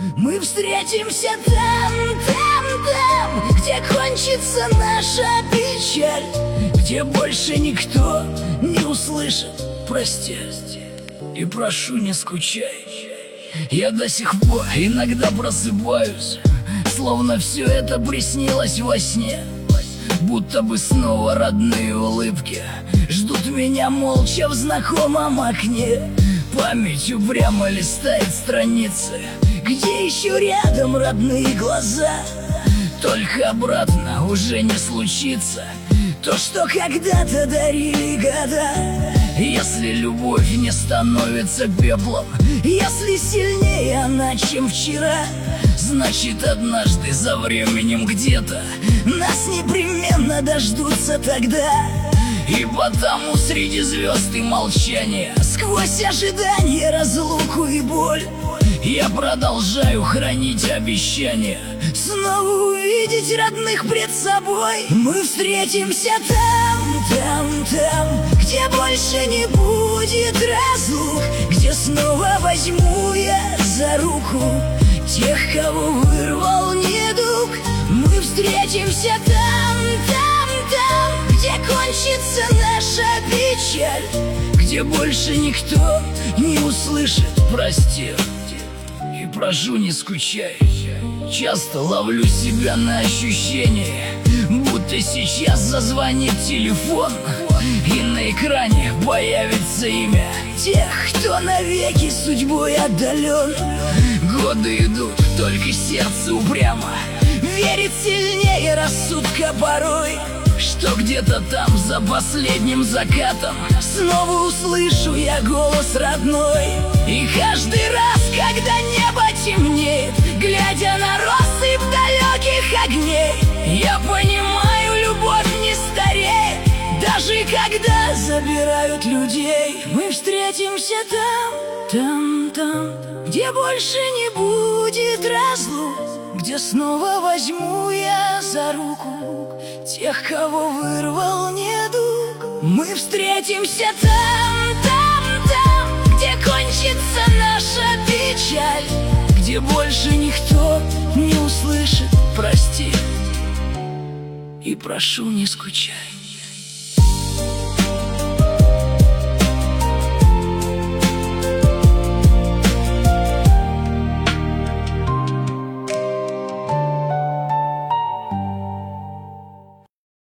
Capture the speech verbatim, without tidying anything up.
Мы встретимся там, там, там, где кончится наша печаль, где больше никто не услышит «прости». И прошу, не скучай. Я до сих пор иногда просыпаюсь, словно все это приснилось во сне. Будто бы снова родные улыбки ждут меня молча в знакомом окне. Память упрямо листает страницы, где еще рядом родные глаза. Только обратно уже не случится то, что когда-то дарили года. Если любовь не становится пеплом, если сильнее она, чем вчера, значит, однажды за временем где-то нас непременно дождутся тогда. И потому среди звезд и молчания, сквозь ожидание, разлуку и боль, я продолжаю хранить обещание снова увидеть родных пред собой. Мы встретимся там, там, там, где больше не будет разлук, где снова возьму я за руку тех, кого вырвал недуг. Мы встретимся там, там, там, где кончится наша печаль, где больше никто не услышит «прости». И прошу, не скучай. Часто ловлю себя на ощущение, будто сейчас зазвонит телефон, и на экране появится имя тех, кто навеки судьбой отдален. Годы идут, только сердце упрямо верит сильнее рассудка порой, что где-то там за последним закатом снова услышу я голос родной. И каждый раз, когда небо темнеет, глядя на россыпь далеких огней, я понимаю, любовь не стареет, даже когда забирают людей. Мы встретимся там, там, там, где больше не будет разлук, где снова возьму я за руку тех, кого вырвал недуг. Мы встретимся там, там, там, где кончится наша печаль, где больше никто не услышит «прости». И прошу, не скучай.